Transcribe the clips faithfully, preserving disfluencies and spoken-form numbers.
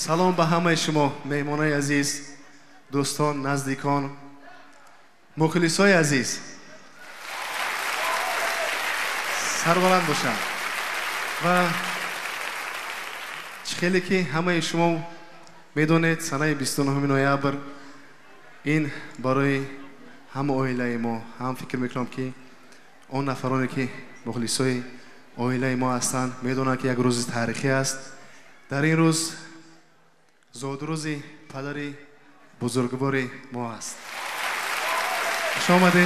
سلام به همه شما مهمانای عزیز، دوستان، نزدیکان، مخلصای عزیز. سربلند باشم و خیلی که همه شما میدونید سنه بیست و نه نوامبر این برای هم عائله ما، هم فکر میکنم که اون نفرانی که مخلصای عائله ما هستند میدونن که یک روز تاریخی است. در این روز زادروز پدر بزرگوار ما است. خوش آمدید.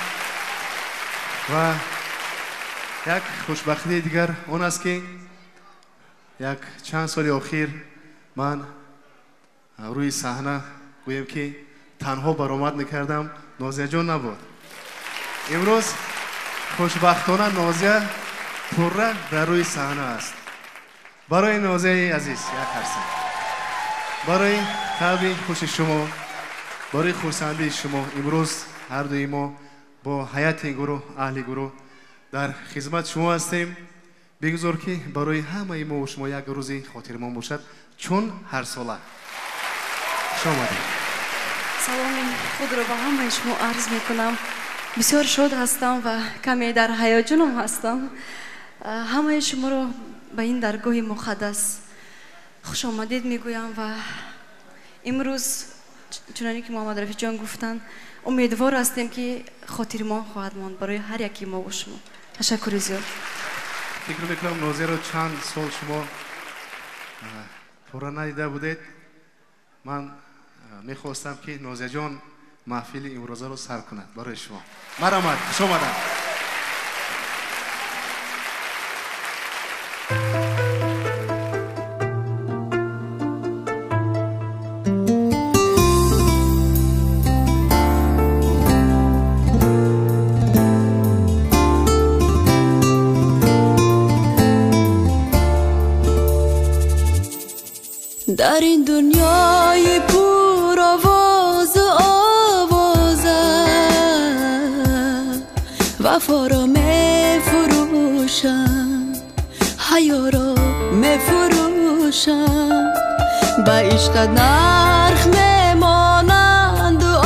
و یک خوشبختی دیگر اون است که یک چند سال اخیر من روی صحنه گویم که تنها برآمد میکردم، نازیه جان نبود. امروز خوشبختانه نازیه پره در روی صحنه است. برای نازیه عزیز یک هرسن، برای قلب خوش شما، برای خورسندی شما، امروز هر دوی ما با حیات گروه، اهل گروه در خدمت شما هستیم. بگذار که برای همه ما و شما یک روزی خاطرمان باشد چون هر ساله. خوش آمدید. سلام خود رو به همه شما عرض میکنم. بسیار شاد هستم و کمی در هیجانم هستم. همه شما رو به این درگاه مقدس خوش آمدید میگویم و امروز چنانی که محمد رفیع جان گفتن امیدوار هستیم که خاطر ما خواهد ماند برای هر یکی ما و شما. تشکر زیاد. فکر میکنم نازیه رو چند سال شما پورا ندیده بودید. من میخواستم که نازیه جان محفل امروزه رو سر کند برای شما. مرحمت، خوش آمدید. در این دنیای پر آواز و آوازم وفا را می فروشم، حیا را می فروشم، به عشقت نرخ می مانند و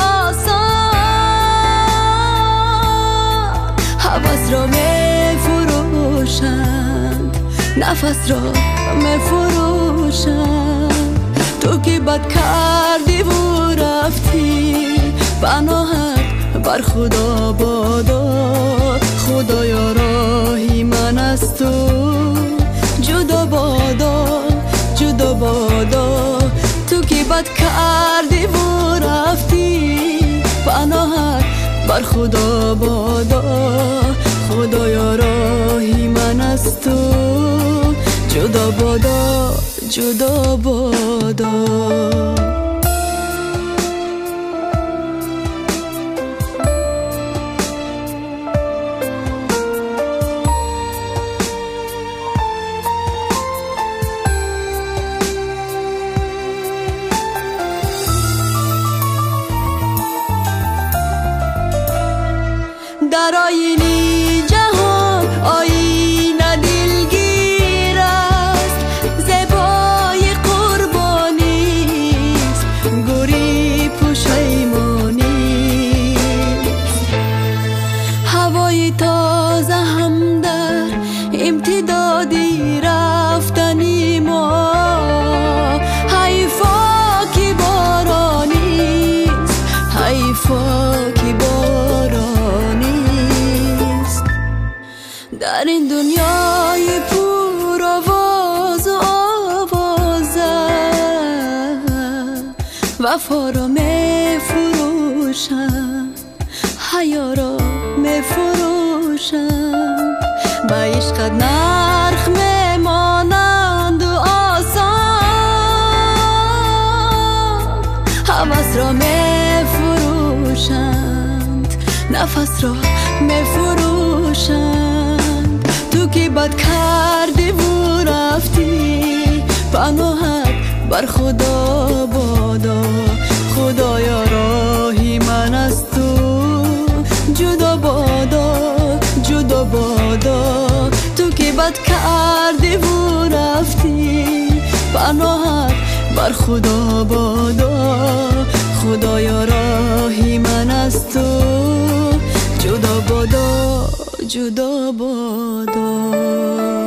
آسان، هوس را می فروشند، نفس را می فروشند. تو که بد کردی و رفتی پناهت بر خدا بادا، خدایا راهی من از تو جدا بادا، جدا بادا. تو که بد کردی و رفتی پناهت بر خدا بادا، خدایا راهی من از تو جدا بادا، جدا بادا. در آینی جهان آینه دلگیر است، زیبای قربانی است، گوری پشیمانی. هوای تازه هم در امتدادی رفتنی ما، حیفا که بارانی است، حیفا که بارانی. در این دنیای پر آواز و آوازم وفا را می فروشم، حیا را می فروشم، به عشقت نرخ می مانند و آسان، هوس را می فروشند، نفس را می فروشند. تو که بد کردی و رفتی پناهت بر خدا بادا، خدایا راهی من از تو جدا بادا، جدا بادا. تو که بد کردی و رفتی پناهت بر خدا بادا خدایا راهی من از تو جدا بادا جدا بادا